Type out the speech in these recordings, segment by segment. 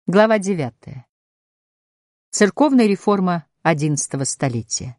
Глава 9. Церковная реформа XI столетия.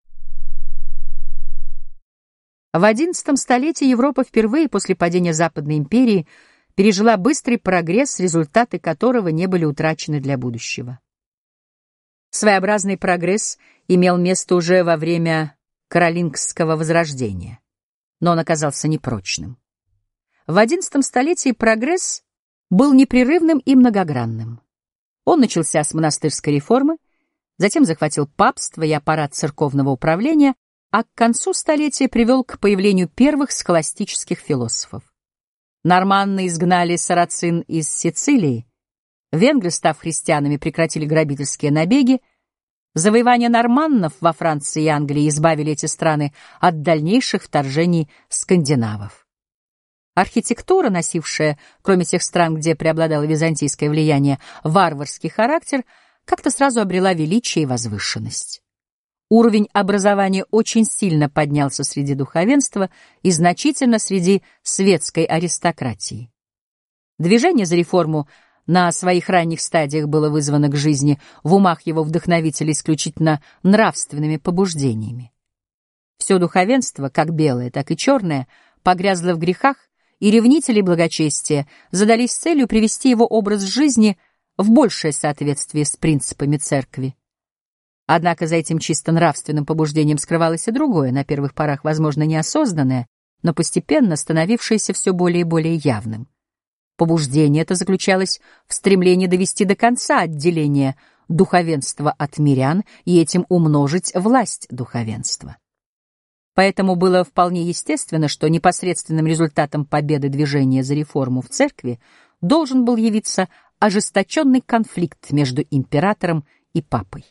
В XI столетии Европа впервые после падения Западной империи пережила быстрый прогресс, результаты которого не были утрачены для будущего. Своеобразный прогресс имел место уже во время Каролингского возрождения, но он оказался непрочным. В XI столетии прогресс был непрерывным и многогранным. Он начался с монастырской реформы, затем захватил папство и аппарат церковного управления, а к концу столетия привел к появлению первых схоластических философов. Норманны изгнали сарацин из Сицилии, венгры, став христианами, прекратили грабительские набеги, завоевания норманнов во Франции и Англии избавили эти страны от дальнейших вторжений скандинавов. Архитектура, носившая, кроме тех стран, где преобладало византийское влияние, варварский характер, как-то сразу обрела величие и возвышенность. Уровень образования очень сильно поднялся среди духовенства и значительно среди светской аристократии. Движение за реформу на своих ранних стадиях было вызвано к жизни в умах его вдохновителей исключительно нравственными побуждениями. Все духовенство, как белое, так и черное, погрязло в грехах, и ревнители благочестия задались целью привести его образ жизни в большее соответствие с принципами церкви. Однако за этим чисто нравственным побуждением скрывалось и другое, на первых порах, возможно, неосознанное, но постепенно становившееся все более и более явным. Побуждение это заключалось в стремлении довести до конца отделение духовенства от мирян и этим умножить власть духовенства. Поэтому было вполне естественно, что непосредственным результатом победы движения за реформу в церкви должен был явиться ожесточенный конфликт между императором и папой.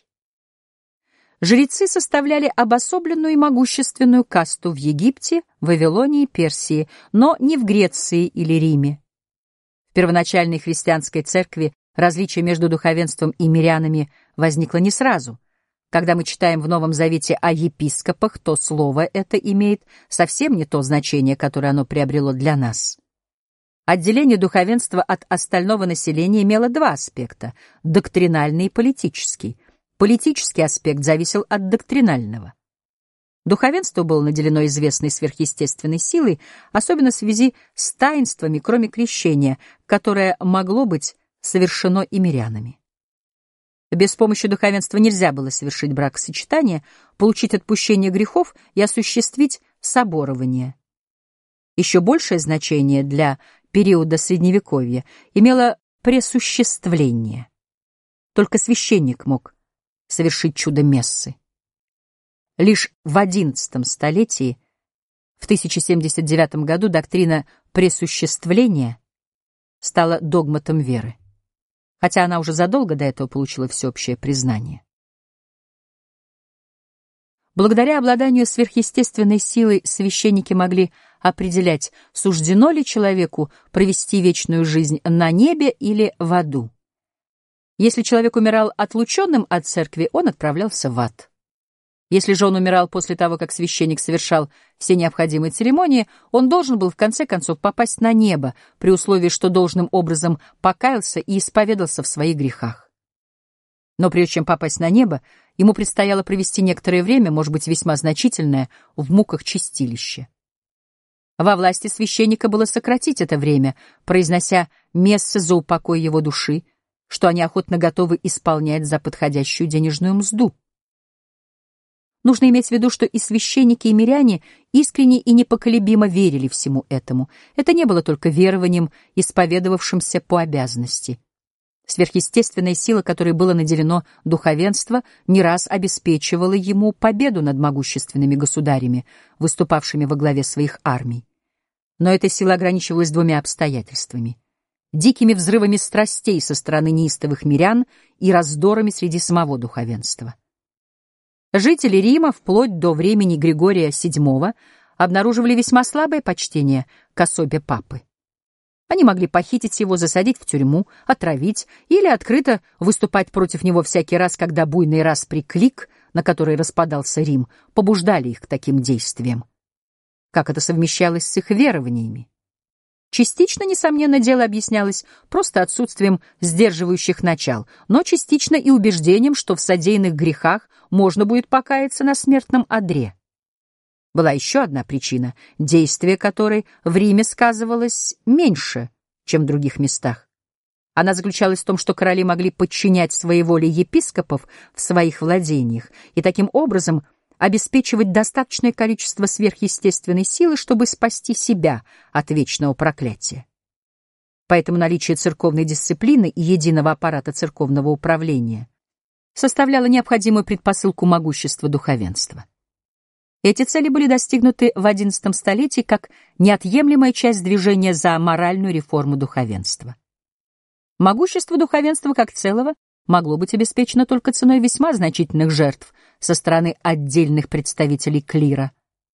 Жрецы составляли обособленную и могущественную касту в Египте, Вавилонии, Персии, но не в Греции или Риме. В первоначальной христианской церкви различие между духовенством и мирянами возникло не сразу. Когда мы читаем в Новом Завете о епископах, то слово это имеет совсем не то значение, которое оно приобрело для нас. Отделение духовенства от остального населения имело два аспекта — доктринальный и политический. Политический аспект зависел от доктринального. Духовенство было наделено известной сверхъестественной силой, особенно в связи с таинствами, кроме крещения, которое могло быть совершено и мирянами. Без помощи духовенства нельзя было совершить бракосочетание, получить отпущение грехов и осуществить соборование. Еще большее значение для периода Средневековья имело пресуществление. Только священник мог совершить чудо мессы. Лишь в XI столетии, в 1079 году, доктрина пресуществления стала догматом веры, хотя она уже задолго до этого получила всеобщее признание. Благодаря обладанию сверхъестественной силой священники могли определять, суждено ли человеку провести вечную жизнь на небе или в аду. Если человек умирал отлученным от церкви, он отправлялся в ад. Если же он умирал после того, как священник совершал все необходимые церемонии, он должен был в конце концов попасть на небо, при условии, что должным образом покаялся и исповедался в своих грехах. Но прежде чем попасть на небо, ему предстояло провести некоторое время, может быть, весьма значительное, в муках чистилища. Во власти священника было сократить это время, произнося мессы за упокой его души, что они охотно готовы исполнять за подходящую денежную мзду. Нужно иметь в виду, что и священники, и миряне искренне и непоколебимо верили всему этому. Это не было только верованием, исповедовавшимся по обязанности. Сверхъестественная сила, которой было наделено духовенство, не раз обеспечивала ему победу над могущественными государями, выступавшими во главе своих армий. Но эта сила ограничивалась двумя обстоятельствами: дикими взрывами страстей со стороны неистовых мирян и раздорами среди самого духовенства. Жители Рима вплоть до времени Григория VII обнаруживали весьма слабое почтение к особе папы. Они могли похитить его, засадить в тюрьму, отравить или открыто выступать против него всякий раз, когда буйный распри клик, на который распадался Рим, побуждали их к таким действиям. Как это совмещалось с их верованиями? Частично, несомненно, дело объяснялось просто отсутствием сдерживающих начал, но частично и убеждением, что в содеянных грехах можно будет покаяться на смертном одре. Была еще одна причина, действие которой в Риме сказывалось меньше, чем в других местах. Она заключалась в том, что короли могли подчинять своей воле епископов в своих владениях и таким образом обеспечивать достаточное количество сверхъестественной силы, чтобы спасти себя от вечного проклятия. Поэтому наличие церковной дисциплины и единого аппарата церковного управления составляло необходимую предпосылку могущества духовенства. Эти цели были достигнуты в XI столетии как неотъемлемая часть движения за моральную реформу духовенства. Могущество духовенства как целого могло быть обеспечено только ценой весьма значительных жертв со стороны отдельных представителей клира.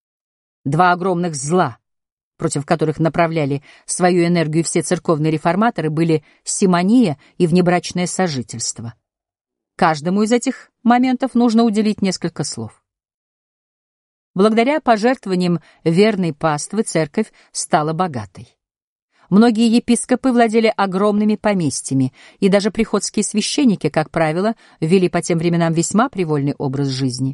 Два огромных зла, против которых направляли свою энергию все церковные реформаторы, были симония и внебрачное сожительство. Каждому из этих моментов нужно уделить несколько слов. Благодаря пожертвованиям верной паствы церковь стала богатой. Многие епископы владели огромными поместьями, и даже приходские священники, как правило, вели по тем временам весьма привольный образ жизни.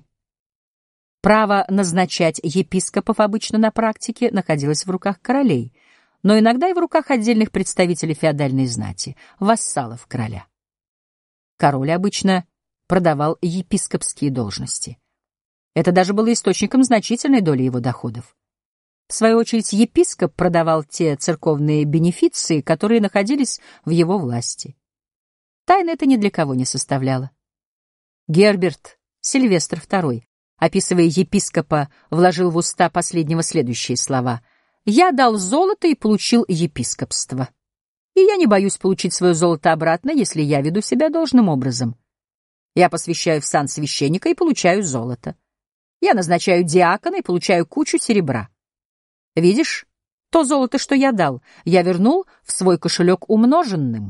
Право назначать епископов обычно на практике находилось в руках королей, но иногда и в руках отдельных представителей феодальной знати, вассалов короля. Король обычно продавал епископские должности. Это даже было источником значительной доли его доходов. В свою очередь, епископ продавал те церковные бенефиции, которые находились в его власти. Тайны это ни для кого не составляло. Герберт Сильвестр II, описывая епископа, вложил в уста последнего следующие слова: «Я дал золото и получил епископство. И я не боюсь получить свое золото обратно, если я веду себя должным образом. Я посвящаю в сан священника и получаю золото. Я назначаю диакона и получаю кучу серебра. Видишь, то золото, что я дал, я вернул в свой кошелек умноженным».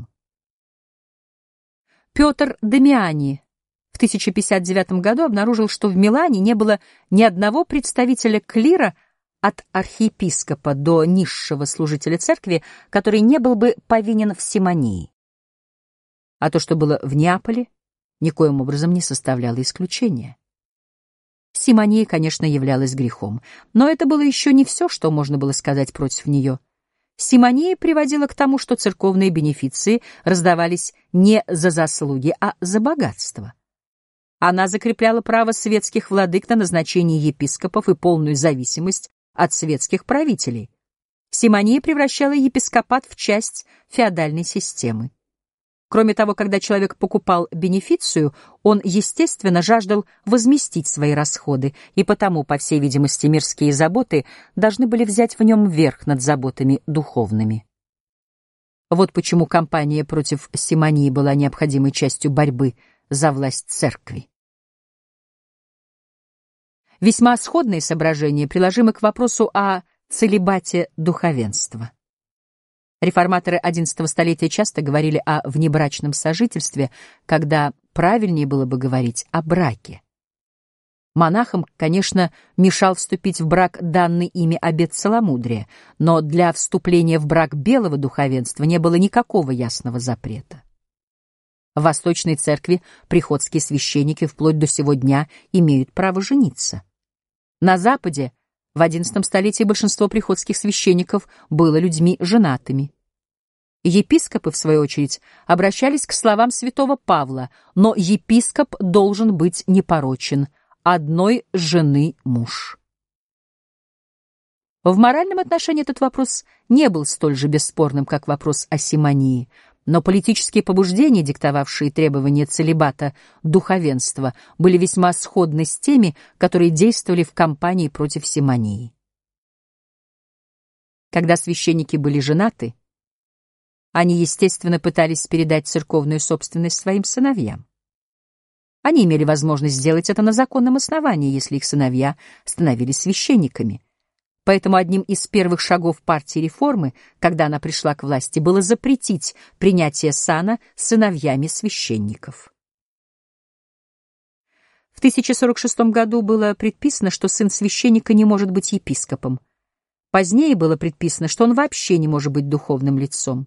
Петр Дамиани в 1059 году обнаружил, что в Милане не было ни одного представителя клира от архиепископа до низшего служителя церкви, который не был бы повинен в симонии. А то, что было в Неаполе, никоим образом не составляло исключения. Симония, конечно, являлась грехом, но это было еще не все, что можно было сказать против нее. Симония приводила к тому, что церковные бенефиции раздавались не за заслуги, а за богатство. Она закрепляла право светских владык на назначение епископов и полную зависимость от светских правителей. Симония превращала епископат в часть феодальной системы. Кроме того, когда человек покупал бенефицию, он, естественно, жаждал возместить свои расходы, и потому, по всей видимости, мирские заботы должны были взять в нем верх над заботами духовными. Вот почему кампания против симонии была необходимой частью борьбы за власть церкви. Весьма сходные соображения приложимы к вопросу о целибате духовенства. Реформаторы XI столетия часто говорили о внебрачном сожительстве, когда правильнее было бы говорить о браке. Монахам, конечно, мешал вступить в брак данный ими обет целомудрия, но для вступления в брак белого духовенства не было никакого ясного запрета. В Восточной церкви приходские священники вплоть до сего дня имеют право жениться. На Западе в XI столетии большинство приходских священников было людьми женатыми. Епископы, в свою очередь, обращались к словам святого Павла, но епископ должен быть непорочен, одной жены муж. В моральном отношении этот вопрос не был столь же бесспорным, как вопрос о симонии, но политические побуждения, диктовавшие требования целибата духовенства, были весьма сходны с теми, которые действовали в кампании против симонии. Когда священники были женаты, они, естественно, пытались передать церковную собственность своим сыновьям. Они имели возможность сделать это на законном основании, если их сыновья становились священниками. Поэтому одним из первых шагов партии реформы, когда она пришла к власти, было запретить принятие сана сыновьями священников. В 1046 году было предписано, что сын священника не может быть епископом. Позднее было предписано, что он вообще не может быть духовным лицом.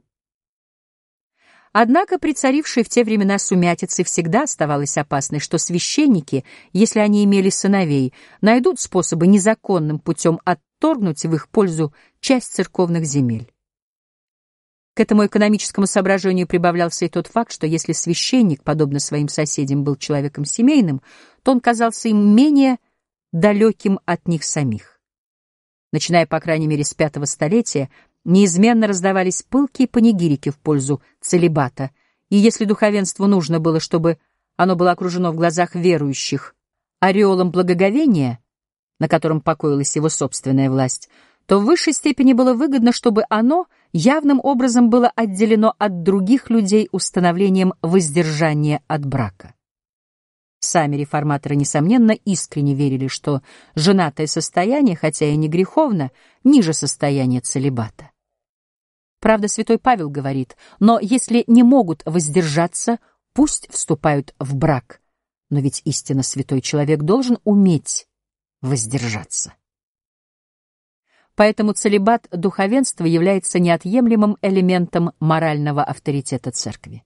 Однако при царившей в те времена сумятице всегда оставалось опасной, что священники, если они имели сыновей, найдут способы незаконным путем отторгнуть в их пользу часть церковных земель. К этому экономическому соображению прибавлялся и тот факт, что если священник, подобно своим соседям, был человеком семейным, то он казался им менее далеким от них самих. Начиная, по крайней мере, с V столетия, неизменно раздавались пылкие панигирики в пользу целибата, и если духовенству нужно было, чтобы оно было окружено в глазах верующих ореолом благоговения, на котором покоилась его собственная власть, то в высшей степени было выгодно, чтобы оно явным образом было отделено от других людей установлением воздержания от брака. Сами реформаторы, несомненно, искренне верили, что женатое состояние, хотя и не греховно, ниже состояния целибата. Правда, святой Павел говорит: но если не могут воздержаться, пусть вступают в брак. Но ведь истинно святой человек должен уметь воздержаться. Поэтому целибат духовенства является неотъемлемым элементом морального авторитета церкви.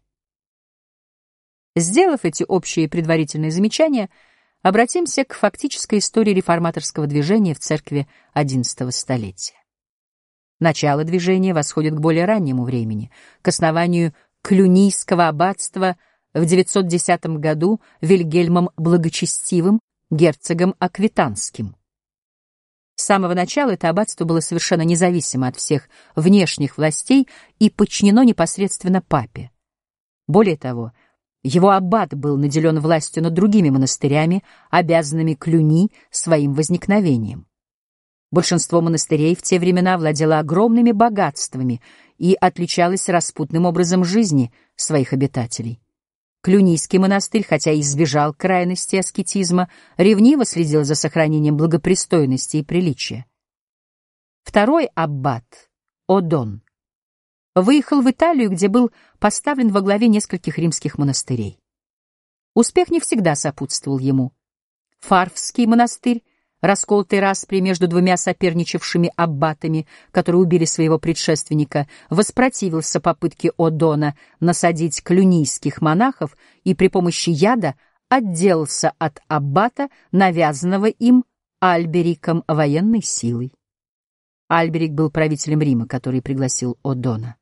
Сделав эти общие предварительные замечания, обратимся к фактической истории реформаторского движения в церкви XI столетия. Начало движения восходит к более раннему времени, к основанию Клюнийского аббатства в 910 году Вильгельмом Благочестивым, герцогом Аквитанским. С самого начала это аббатство было совершенно независимо от всех внешних властей и подчинено непосредственно папе. Более того, его аббат был наделен властью над другими монастырями, обязанными Клюни своим возникновением. Большинство монастырей в те времена владело огромными богатствами и отличалось распутным образом жизни своих обитателей. Клюнийский монастырь, хотя и избежал крайности аскетизма, ревниво следил за сохранением благопристойности и приличия. Второй аббат, Одон, выехал в Италию, где был поставлен во главе нескольких римских монастырей. Успех не всегда сопутствовал ему. Фарвский монастырь, расколотый распри между двумя соперничавшими аббатами, которые убили своего предшественника, воспротивился попытке Одона насадить клюнийских монахов и при помощи яда отделался от аббата, навязанного им Альбериком военной силой. Альберик был правителем Рима, который пригласил Одона.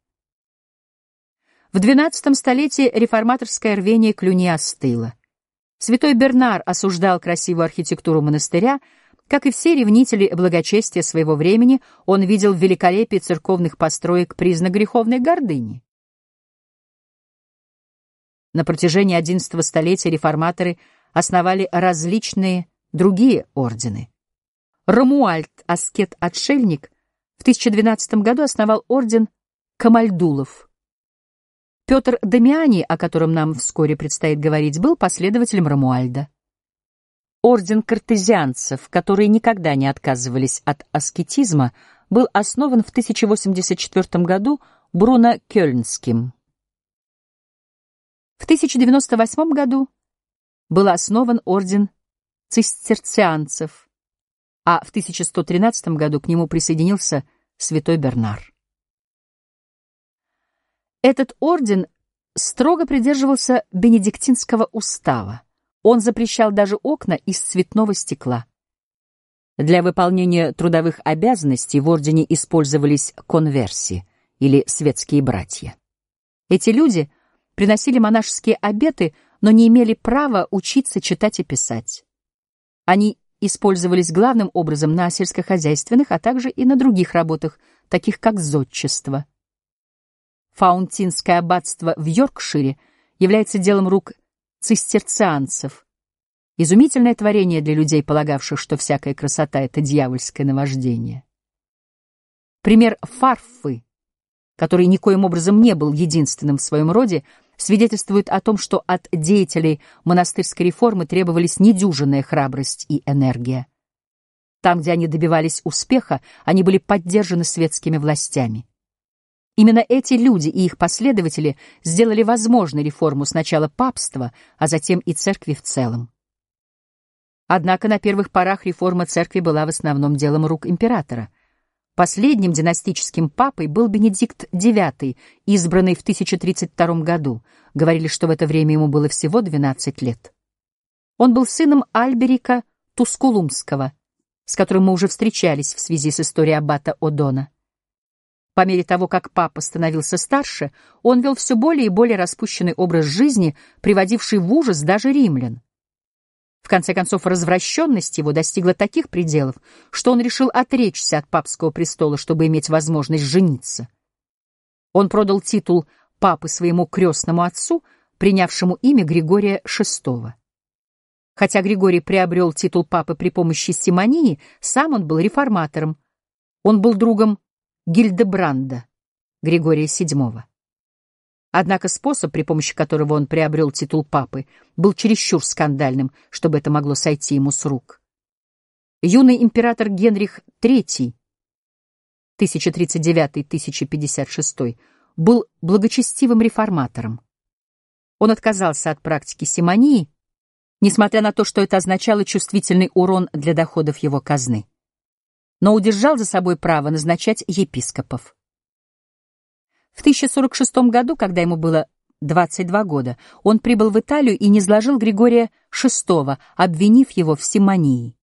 В XII столетии реформаторское рвение Клюни остыло. Святой Бернар осуждал красивую архитектуру монастыря. Как и все ревнители благочестия своего времени, он видел в великолепии церковных построек признак греховной гордыни. На протяжении XI столетия реформаторы основали различные другие ордены. Ромуальд, аскет-отшельник, в 1012 году основал орден Камальдулов. Петр Дамиани, о котором нам вскоре предстоит говорить, был последователем Ромуальда. Орден картезианцев, которые никогда не отказывались от аскетизма, был основан в 1084 году Бруно Кёльнским. В 1098 году был основан орден цистерцианцев, а в 1113 году к нему присоединился святой Бернар. Этот орден строго придерживался бенедиктинского устава. Он запрещал даже окна из цветного стекла. Для выполнения трудовых обязанностей в ордене использовались конверси, или светские братья. Эти люди приносили монашеские обеты, но не имели права учиться читать и писать. Они использовались главным образом на сельскохозяйственных, а также и на других работах, таких как зодчество. Фаунтинское аббатство в Йоркшире является делом рук цистерцианцев. Изумительное творение для людей, полагавших, что всякая красота — это дьявольское наваждение. Пример Фарфы, который никоим образом не был единственным в своем роде, свидетельствует о том, что от деятелей монастырской реформы требовались недюжинная храбрость и энергия. Там, где они добивались успеха, они были поддержаны светскими властями. Именно эти люди и их последователи сделали возможной реформу сначала папства, а затем и церкви в целом. Однако на первых порах реформа церкви была в основном делом рук императора. Последним династическим папой был Бенедикт IX, избранный в 1032 году. Говорили, что в это время ему было всего 12 лет. Он был сыном Альберика Тускулумского, с которым мы уже встречались в связи с историей аббата Одона. По мере того, как папа становился старше, он вел все более и более распущенный образ жизни, приводивший в ужас даже римлян. В конце концов, развращенность его достигла таких пределов, что он решил отречься от папского престола, чтобы иметь возможность жениться. Он продал титул папы своему крестному отцу, принявшему имя Григория VI. Хотя Григорий приобрел титул папы при помощи симонии, сам он был реформатором. Он был другом Гильдебранда, Григория VII. Однако способ, при помощи которого он приобрел титул папы, был чересчур скандальным, чтобы это могло сойти ему с рук. Юный император Генрих III, 1039-1056, был благочестивым реформатором. Он отказался от практики симонии, несмотря на то, что это означало чувствительный урон для доходов его казны, но удержал за собой право назначать епископов. В 1046 году, когда ему было 22 года, он прибыл в Италию и низложил Григория VI, обвинив его в симонии.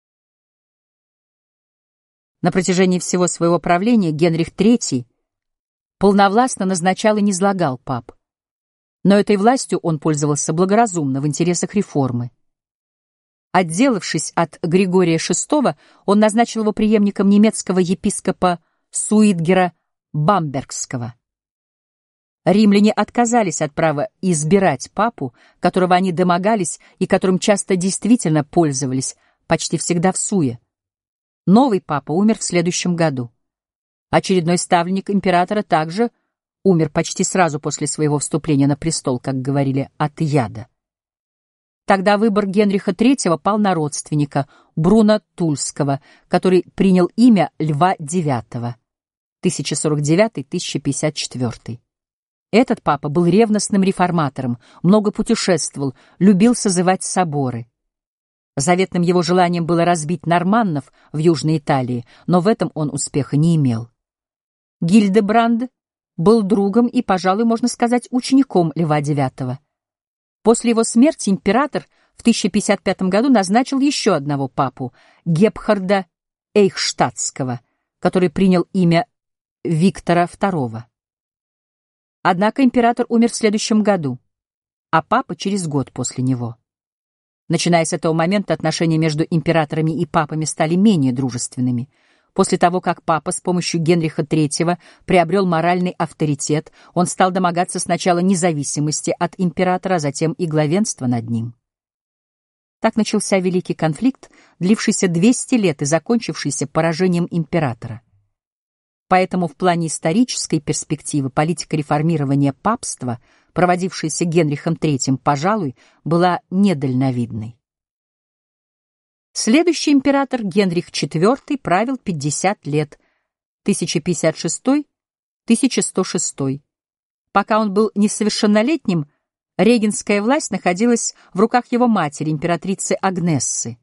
На протяжении всего своего правления Генрих III полновластно назначал и низлагал пап. Но этой властью он пользовался благоразумно в интересах реформы. Отделавшись от Григория VI, он назначил его преемником немецкого епископа Суидгера Бамбергского. Римляне отказались от права избирать папу, которого они домогались и которым часто действительно пользовались, почти всегда в суе. Новый папа умер в следующем году. Очередной ставленник императора также умер почти сразу после своего вступления на престол, как говорили, от яда. Тогда выбор Генриха III пал на родственника Бруно Тульского, который принял имя Льва IX, 1049-1054. Этот папа был ревностным реформатором, много путешествовал, любил созывать соборы. Заветным его желанием было разбить норманнов в Южной Италии, но в этом он успеха не имел. Гильдебранд был другом и, пожалуй, можно сказать, учеником Льва IX. После его смерти император в 1055 году назначил еще одного папу, Гебхарда Эйхштадтского, который принял имя Виктора II. Однако император умер в следующем году, а папа через год после него. Начиная с этого момента отношения между императорами и папами стали менее дружественными. После того, как папа с помощью Генриха III приобрел моральный авторитет, он стал домогаться сначала независимости от императора, а затем и главенства над ним. Так начался великий конфликт, длившийся 200 лет и закончившийся поражением императора. Поэтому в плане исторической перспективы политика реформирования папства, проводившаяся Генрихом III, пожалуй, была недальновидной. Следующий император Генрих IV правил 50 лет, 1056-1106. Пока он был несовершеннолетним, регентская власть находилась в руках его матери, императрицы Агнессы.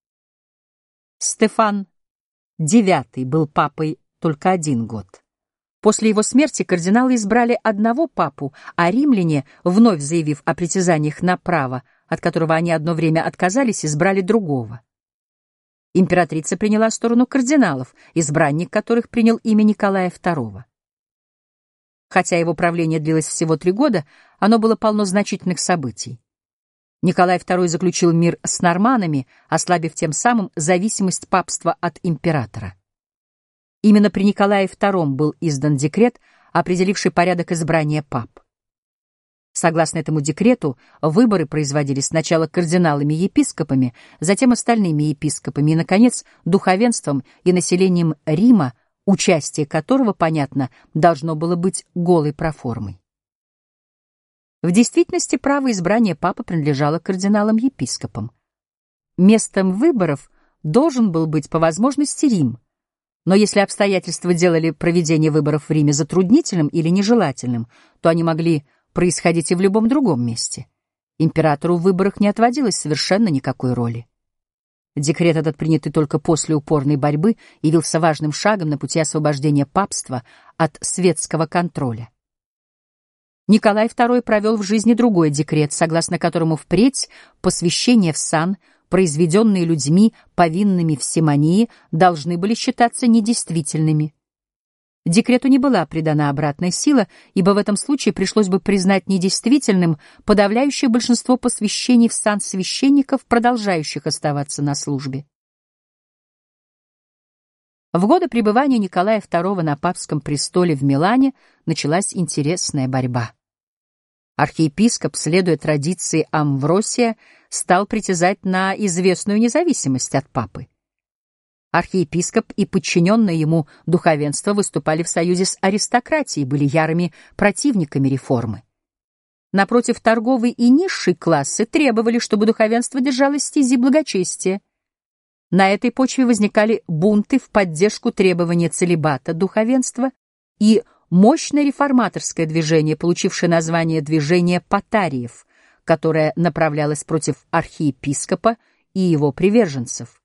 Стефан IX был папой только 1 год. После его смерти кардиналы избрали одного папу, а римляне, вновь заявив о притязаниях на право, от которого они одно время отказались, избрали другого. Императрица приняла сторону кардиналов, избранник которых принял имя Николая II. Хотя его правление длилось всего 3 года, оно было полно значительных событий. Николай II заключил мир с норманнами, ослабив тем самым зависимость папства от императора. Именно при Николае II был издан декрет, определивший порядок избрания пап. Согласно этому декрету, выборы производились сначала кардиналами-епископами, затем остальными епископами и, наконец, духовенством и населением Рима, участие которого, понятно, должно было быть голой проформой. В действительности право избрания папы принадлежало кардиналам-епископам. Местом выборов должен был быть по возможности Рим, но если обстоятельства делали проведение выборов в Риме затруднительным или нежелательным, то они могли происходить и в любом другом месте. Императору в выборах не отводилось совершенно никакой роли. Декрет этот, принятый только после упорной борьбы, явился важным шагом на пути освобождения папства от светского контроля. Николай II провел в жизни другой декрет, согласно которому впредь посвящения в сан, произведенные людьми, повинными в симонии, должны были считаться недействительными. Декрету не была придана обратная сила, ибо в этом случае пришлось бы признать недействительным подавляющее большинство посвящений в сан священников, продолжающих оставаться на службе. В годы пребывания Николая II на папском престоле в Милане началась интересная борьба. Архиепископ, следуя традиции Амвросия, стал притязать на известную независимость от папы. Архиепископ и подчиненное ему духовенство выступали в союзе с аристократией, были ярыми противниками реформы. Напротив, торговый и низший классы требовали, чтобы духовенство держалось стези благочестия. На этой почве возникали бунты в поддержку требования целибата духовенства и мощное реформаторское движение, получившее название движения Потариев, которое направлялось против архиепископа и его приверженцев.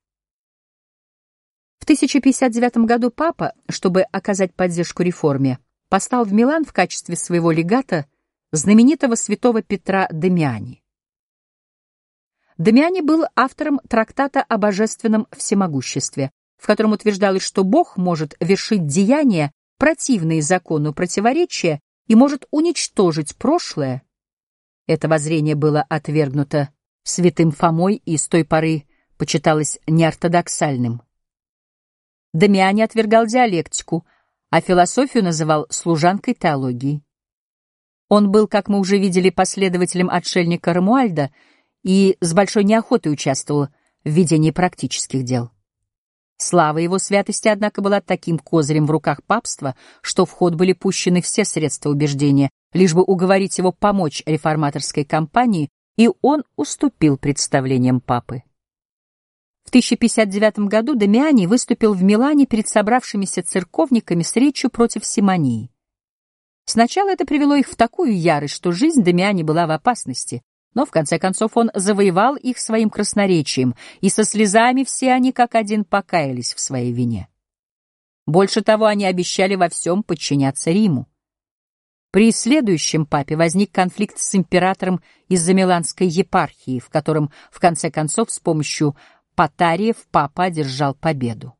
В 1059 году папа, чтобы оказать поддержку реформе, послал в Милан в качестве своего легата знаменитого святого Петра Дамиани. Дамиани был автором трактата о божественном всемогуществе, в котором утверждалось, что Бог может вершить деяния, противные закону противоречия, и может уничтожить прошлое. Это воззрение было отвергнуто святым Фомой и с той поры почиталось неортодоксальным. Дамиани отвергал диалектику, а философию называл служанкой теологии. Он был, как мы уже видели, последователем отшельника Ромуальда и с большой неохотой участвовал в ведении практических дел. Слава его святости, однако, была таким козырем в руках папства, что в ход были пущены все средства убеждения, лишь бы уговорить его помочь реформаторской кампании, и он уступил представлениям папы. В 1059 году Дамиани выступил в Милане перед собравшимися церковниками с речью против симонии. Сначала это привело их в такую ярость, что жизнь Дамиани была в опасности, но в конце концов он завоевал их своим красноречием, и со слезами все они как один покаялись в своей вине. Больше того, они обещали во всем подчиняться Риму. При следующем папе возник конфликт с императором из-за Миланской епархии, в котором, в конце концов, с помощью Потариев папа одержал победу.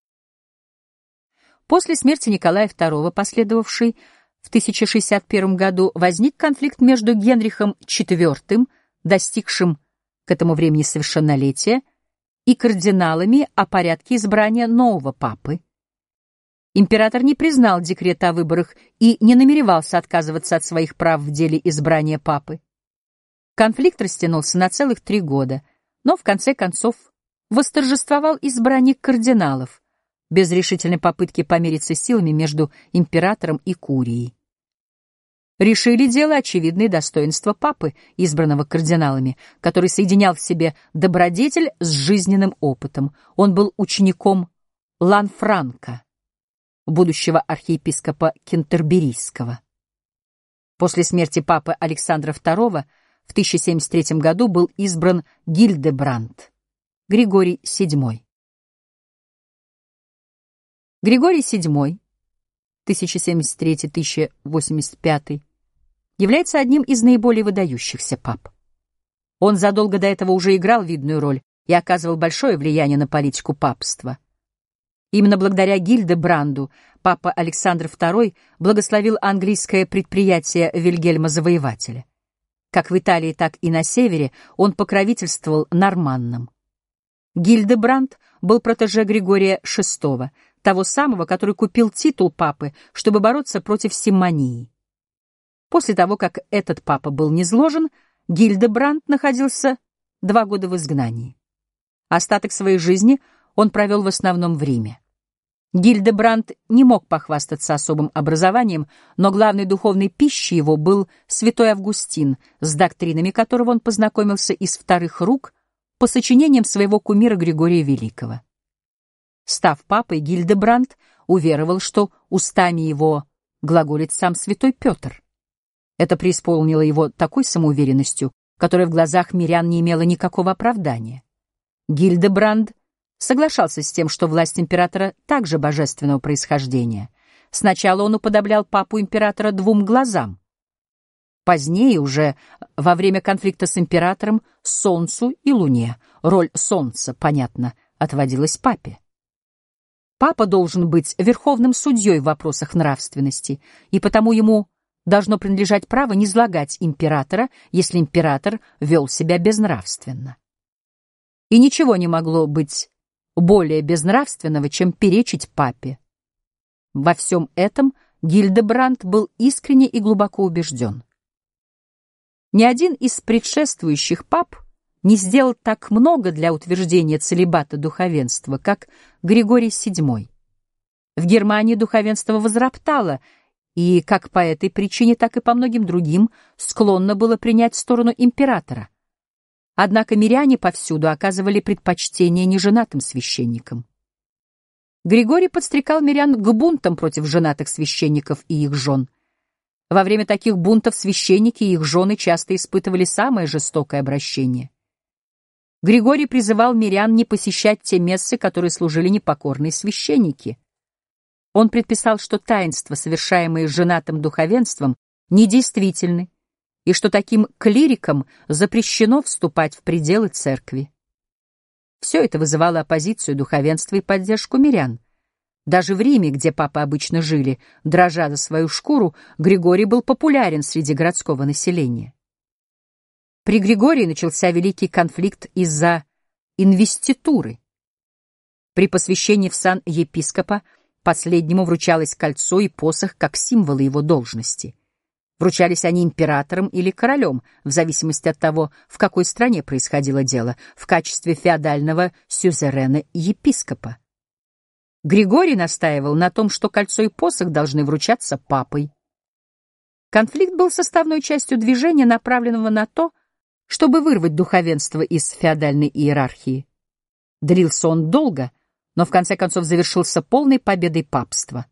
После смерти Николая II, последовавшей в 1061 году, возник конфликт между Генрихом IV, достигшим к этому времени совершеннолетия, и кардиналами о порядке избрания нового папы. Император не признал декрета о выборах и не намеревался отказываться от своих прав в деле избрания папы. Конфликт растянулся на целых 3 года, но в конце концов восторжествовал избранник кардиналов, без решительной попытки помириться силами между императором и курией. Решили дело очевидные достоинства папы, избранного кардиналами, который соединял в себе добродетель с жизненным опытом. Он был учеником Ланфранко, будущего архиепископа Кентерберийского. После смерти папы Александра II в 1073 году был избран Гильдебранд, Григорий VII. Григорий VII, 1073-1085, является одним из наиболее выдающихся пап. Он задолго до этого уже играл видную роль и оказывал большое влияние на политику папства. Именно благодаря Гильдебранду папа Александр II благословил английское предприятие Вильгельма Завоевателя. Как в Италии, так и на севере он покровительствовал норманнам. Гильдебранд был протеже Григория VI, того самого, который купил титул папы, чтобы бороться против симонии. После того, как этот папа был низвержен, Гильдебранд находился 2 года в изгнании. Остаток своей жизни он провел в основном в Риме. Гильдебранд не мог похвастаться особым образованием, но главной духовной пищей его был святой Августин, с доктринами которого он познакомился из вторых рук по сочинениям своего кумира Григория Великого. Став папой, Гильдебранд уверовал, что устами его глаголит сам святой Петр. Это преисполнило его такой самоуверенностью, которая в глазах мирян не имела никакого оправдания. Гильдебранд соглашался с тем, что власть императора также божественного происхождения. Сначала он уподоблял папу императора двум глазам. Позднее, уже во время конфликта с императором, Солнцу и Луне, роль Солнца, понятно, отводилась папе. Папа должен быть верховным судьей в вопросах нравственности, и потому ему должно принадлежать право низлагать императора, если император вел себя безнравственно. И ничего не могло быть более безнравственного, чем перечить папе. Во всем этом Гильдебранд был искренне и глубоко убежден. Ни один из предшествующих пап не сделал так много для утверждения целибата духовенства, как Григорий VII. В Германии духовенство возроптало, и как по этой причине, так и по многим другим склонно было принять сторону императора. Однако миряне повсюду оказывали предпочтение неженатым священникам. Григорий подстрекал мирян к бунтам против женатых священников и их жен. Во время таких бунтов священники и их жены часто испытывали самое жестокое обращение. Григорий призывал мирян не посещать те мессы, которые служили непокорные священники. Он предписал, что таинства, совершаемые женатым духовенством, недействительны, и что таким клирикам запрещено вступать в пределы церкви. Все это вызывало оппозицию духовенства и поддержку мирян. Даже в Риме, где папы обычно жили, дрожа за свою шкуру, Григорий был популярен среди городского населения. При Григории начался великий конфликт из-за инвеституры. При посвящении в сан епископа последнему вручалось кольцо и посох как символы его должности. Вручались они императором или королем, в зависимости от того, в какой стране происходило дело, в качестве феодального сюзерена епископа. Григорий настаивал на том, что кольцо и посох должны вручаться папой. Конфликт был составной частью движения, направленного на то, чтобы вырвать духовенство из феодальной иерархии. Длился он долго, но в конце концов завершился полной победой папства.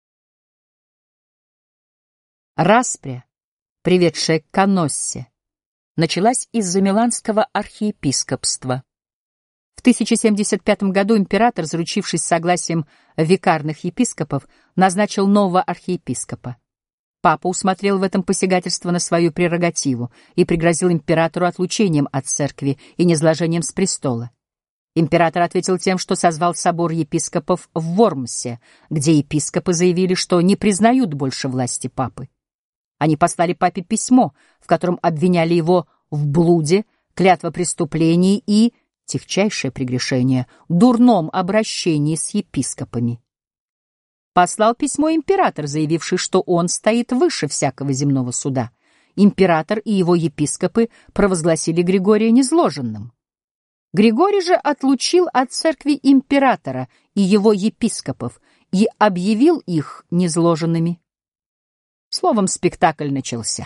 Распря, приведшая к Каноссе, началась из-за миланского архиепископства. В 1075 году император, заручившись согласием викарных епископов, назначил нового архиепископа. Папа усмотрел в этом посягательство на свою прерогативу и пригрозил императору отлучением от церкви и низложением с престола. Император ответил тем, что созвал собор епископов в Вормсе, где епископы заявили, что не признают больше власти папы. Они послали папе письмо, в котором обвиняли его в блуде, клятвопреступлении и, техчайшее прегрешение, дурном обращении с епископами. Послал письмо император, заявивший, что он стоит выше всякого земного суда. Император и его епископы провозгласили Григория низложенным. Григорий же отлучил от церкви императора и его епископов и объявил их низложенными. Словом, спектакль начался.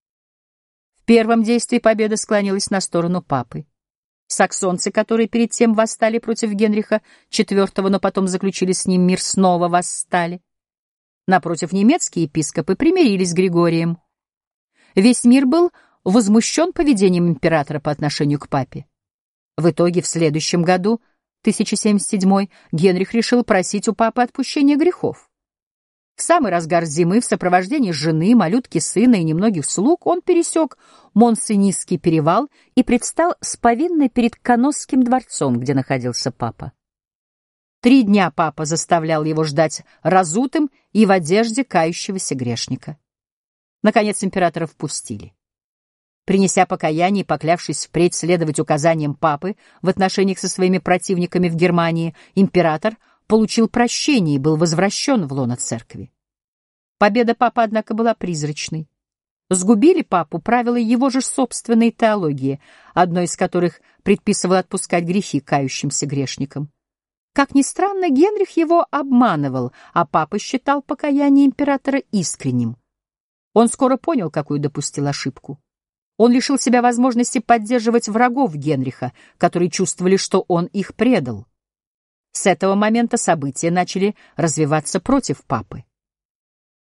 В первом действии победа склонилась на сторону папы. Саксонцы, которые перед тем восстали против Генриха IV, но потом заключили с ним мир, снова восстали. Напротив, немецкие епископы примирились с Григорием. Весь мир был возмущен поведением императора по отношению к папе. В итоге, в следующем году, 1077, Генрих решил просить у папы отпущения грехов. В самый разгар зимы в сопровождении жены, малютки сына и немногих слуг он пересек Монсенисский перевал и предстал с повинной перед Каносским дворцом, где находился папа. 3 дня папа заставлял его ждать разутым и в одежде кающегося грешника. Наконец императора впустили. Принеся покаяние и поклявшись впредь следовать указаниям папы в отношениях со своими противниками в Германии, император получил прощение и был возвращен в лоно церкви. Победа папы, однако, была призрачной. Сгубили папу правила его же собственной теологии, одно из которых предписывало отпускать грехи кающимся грешникам. Как ни странно, Генрих его обманывал, а папа считал покаяние императора искренним. Он скоро понял, какую допустил ошибку. Он лишил себя возможности поддерживать врагов Генриха, которые чувствовали, что он их предал. С этого момента события начали развиваться против папы.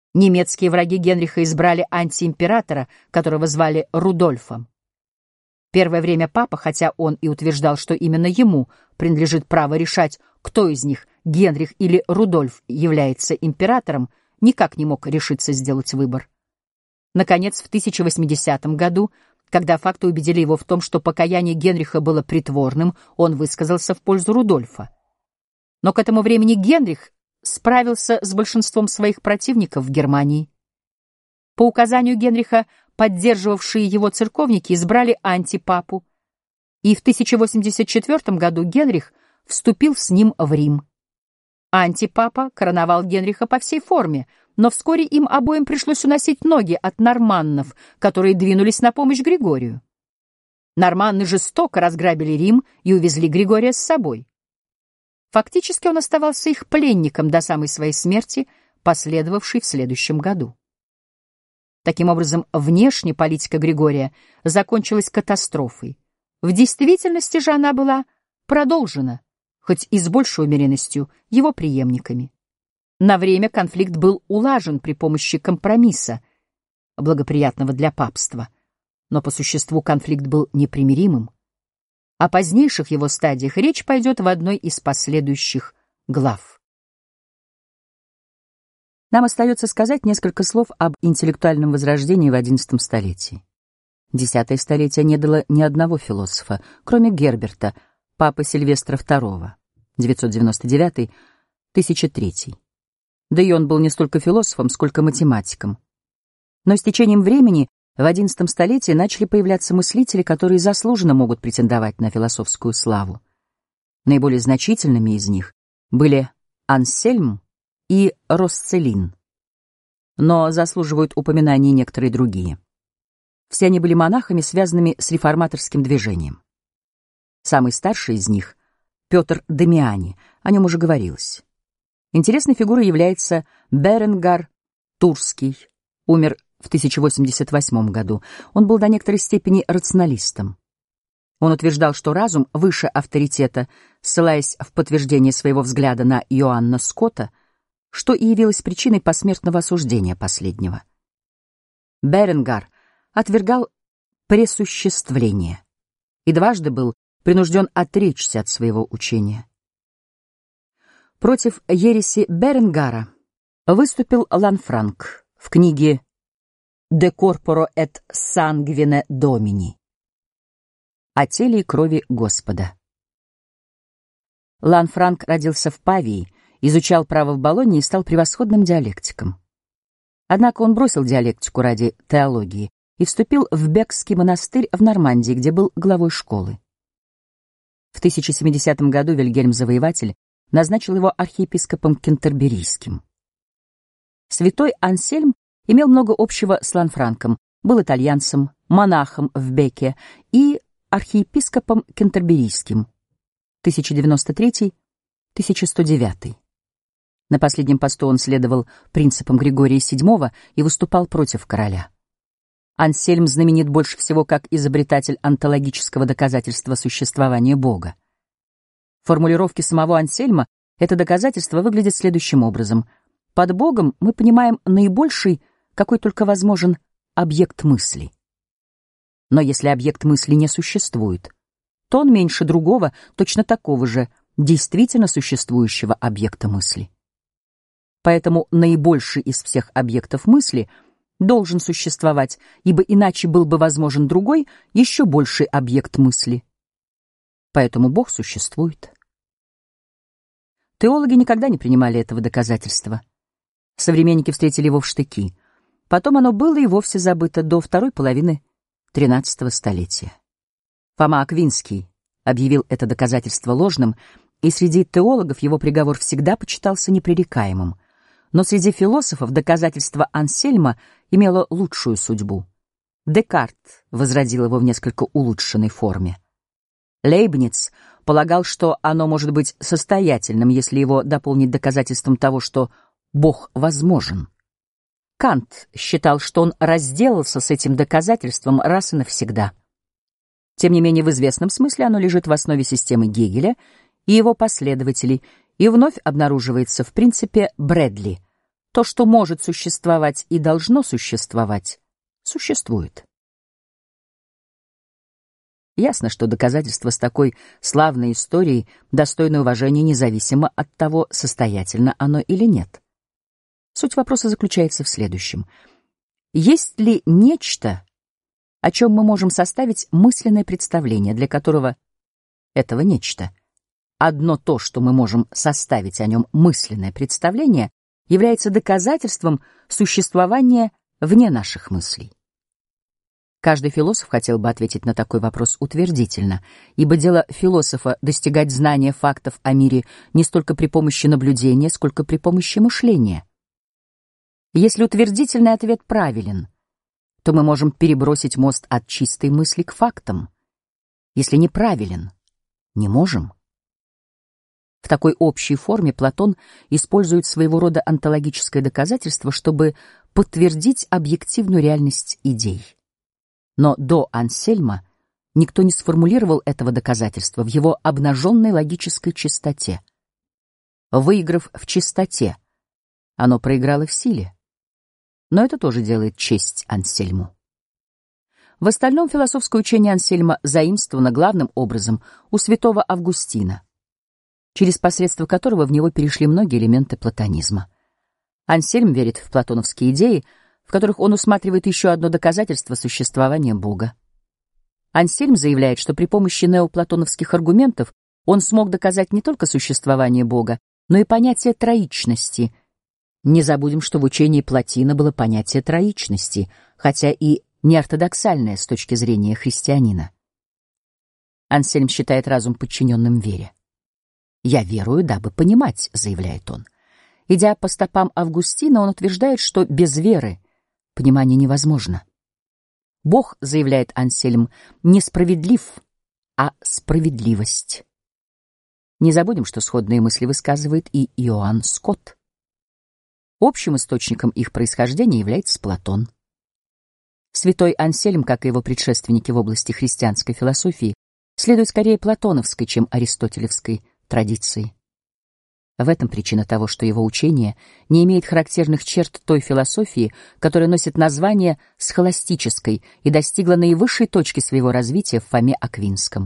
Немецкие враги Генриха избрали антиимператора, которого звали Рудольфом. Первое время папа, хотя он и утверждал, что именно ему принадлежит право решать, кто из них, Генрих или Рудольф, является императором, никак не мог решиться сделать выбор. Наконец, в 1080 году, когда факты убедили его в том, что покаяние Генриха было притворным, он высказался в пользу Рудольфа. Но к этому времени Генрих справился с большинством своих противников в Германии. По указанию Генриха поддерживавшие его церковники избрали антипапу, и в 1084 году Генрих вступил с ним в Рим. Антипапа короновал Генриха по всей форме, но вскоре им обоим пришлось уносить ноги от норманнов, которые двинулись на помощь Григорию. Норманны жестоко разграбили Рим и увезли Григория с собой. Фактически он оставался их пленником до самой своей смерти, последовавшей в следующем году. Таким образом, внешне политика Григория закончилась катастрофой. В действительности же она была продолжена, хоть и с большей умеренностью, его преемниками. На время конфликт был улажен при помощи компромисса, благоприятного для папства, но по существу конфликт был непримиримым. О позднейших его стадиях речь пойдет в одной из последующих глав. Нам остается сказать несколько слов об интеллектуальном возрождении в XI столетии. Десятое столетие не дало ни одного философа, кроме Герберта, папы Сильвестра II, 999-1003. Да и он был не столько философом, сколько математиком. Но с течением времени в XI столетии начали появляться мыслители, которые заслуженно могут претендовать на философскую славу. Наиболее значительными из них были Ансельм и Росцелин, но заслуживают упоминания некоторые другие. Все они были монахами, связанными с реформаторским движением. Самый старший из них — Петр Дамиани, о нем уже говорилось. Интересной фигурой является Беренгар Турский, умер в 1088 году. Он был до некоторой степени рационалистом. Он утверждал, что разум выше авторитета, ссылаясь в подтверждение своего взгляда на Иоанна Скотта, что и явилось причиной посмертного осуждения последнего. Беренгар отвергал пресуществление и дважды был принужден отречься от своего учения. Против ереси Беренгара выступил Ланфранк в книге «De corpore et sanguine Domini» о теле и крови Господа. Ланфранк родился в Павии, изучал право в Болонье и стал превосходным диалектиком. Однако он бросил диалектику ради теологии и вступил в Бекский монастырь в Нормандии, где был главой школы. В 1070 году Вильгельм Завоеватель назначил его архиепископом кентерберийским. Святой Ансельм имел много общего с Ланфранком, был итальянцем, монахом в Беке и архиепископом кентерберийским 1093-1109. На последнем посту он следовал принципам Григория VII и выступал против короля. Ансельм знаменит больше всего как изобретатель онтологического доказательства существования Бога. В формулировке самого Ансельма это доказательство выглядит следующим образом. Под Богом мы понимаем наибольший, какой только возможен, объект мысли. Но если объект мысли не существует, то он меньше другого, точно такого же, действительно существующего объекта мысли. Поэтому наибольший из всех объектов мысли должен существовать, ибо иначе был бы возможен другой, еще больший объект мысли. Поэтому Бог существует. Теологи никогда не принимали этого доказательства. Современники встретили его в штыки. Потом оно было и вовсе забыто до второй половины XIII столетия. Фома Аквинский объявил это доказательство ложным, и среди теологов его приговор всегда почитался непререкаемым. Но среди философов доказательство Ансельма имело лучшую судьбу. Декарт возродил его в несколько улучшенной форме. Лейбниц полагал, что оно может быть состоятельным, если его дополнить доказательством того, что Бог возможен. Кант считал, что он разделался с этим доказательством раз и навсегда. Тем не менее, в известном смысле оно лежит в основе системы Гегеля и его последователей, и вновь обнаруживается в принципе Брэдли. То, что может существовать и должно существовать, существует. Ясно, что доказательство с такой славной историей достойно уважения независимо от того, состоятельно оно или нет. Суть вопроса заключается в следующем. Есть ли нечто, о чем мы можем составить мысленное представление, для которого этого нечто, одно то, что мы можем составить о нем мысленное представление, является доказательством существования вне наших мыслей? Каждый философ хотел бы ответить на такой вопрос утвердительно, ибо дело философа достигать знания фактов о мире не столько при помощи наблюдения, сколько при помощи мышления. Если утвердительный ответ правилен, то мы можем перебросить мост от чистой мысли к фактам. Если неправилен, не можем. В такой общей форме Платон использует своего рода онтологическое доказательство, чтобы подтвердить объективную реальность идей. Но до Ансельма никто не сформулировал этого доказательства в его обнаженной логической чистоте. Выиграв в чистоте, оно проиграло в силе. Но это тоже делает честь Ансельму. В остальном философское учение Ансельма заимствовано главным образом у святого Августина, через посредство которого в него перешли многие элементы платонизма. Ансельм верит в платоновские идеи, в которых он усматривает еще одно доказательство существования Бога. Ансельм заявляет, что при помощи неоплатоновских аргументов он смог доказать не только существование Бога, но и понятие троичности. Не забудем, что в учении Плотина было понятие троичности, хотя и неортодоксальное с точки зрения христианина. Ансельм считает разум подчиненным вере. «Я верую, дабы понимать», — заявляет он. Идя по стопам Августина, он утверждает, что без веры понимание невозможно. Бог, заявляет Ансельм, несправедлив, а справедливость. Не забудем, что сходные мысли высказывает и Иоанн Скотт. Общим источником их происхождения является Платон. Святой Ансельм, как и его предшественники в области христианской философии, следует скорее платоновской, чем аристотелевской традиции. В этом причина того, что его учение не имеет характерных черт той философии, которая носит название схоластической и достигла наивысшей точки своего развития в Фоме Аквинском.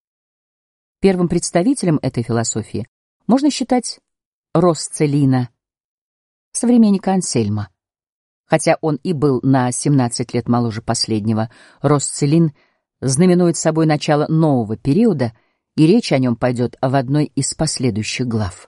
Первым представителем этой философии можно считать Росцеллина, современника Ансельма. Хотя он и был на 17 лет моложе последнего, Росцеллин знаменует собой начало нового периода, и речь о нем пойдет в одной из последующих глав.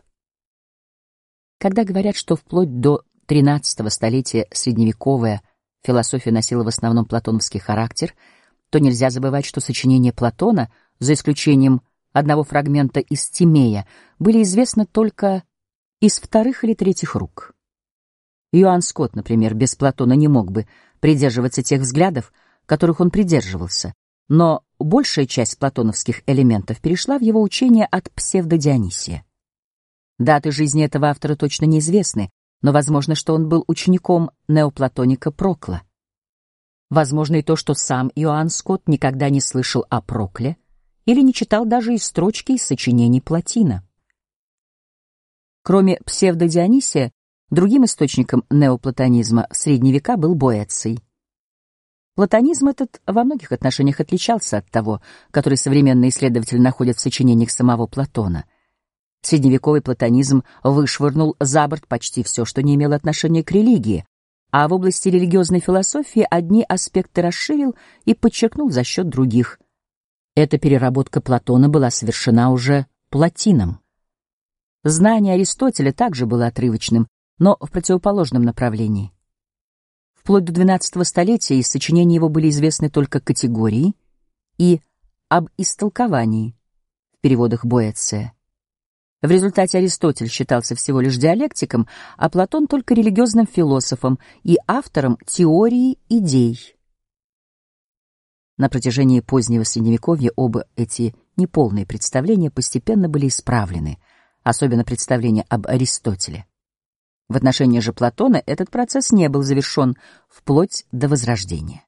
Когда говорят, что вплоть до XIII столетия средневековая философия носила в основном платоновский характер, то нельзя забывать, что сочинения Платона, за исключением одного фрагмента из Тимея, были известны только из вторых или третьих рук. Иоанн Скотт, например, без Платона не мог бы придерживаться тех взглядов, которых он придерживался, но большая часть платоновских элементов перешла в его учение от псевдодионисия. Даты жизни этого автора точно неизвестны, но возможно, что он был учеником неоплатоника Прокла. Возможно и то, что сам Иоанн Скотт никогда не слышал о Прокле или не читал даже и строчки из сочинений Плотина. Кроме псевдодионисия, другим источником неоплатонизма в средние века был Боэций. Платонизм этот во многих отношениях отличался от того, который современные исследователи находят в сочинениях самого Платона. Средневековый платонизм вышвырнул за борт почти все, что не имело отношения к религии, а в области религиозной философии одни аспекты расширил и подчеркнул за счет других. Эта переработка Платона была совершена уже Плотином. Знание Аристотеля также было отрывочным, но в противоположном направлении. Вплоть до XII столетия из сочинений его были известны только категории и об истолковании в переводах Боэция. В результате Аристотель считался всего лишь диалектиком, а Платон только религиозным философом и автором теории идей. На протяжении позднего Средневековья оба эти неполные представления постепенно были исправлены, особенно представление об Аристотеле. В отношении же Платона этот процесс не был завершен вплоть до Возрождения.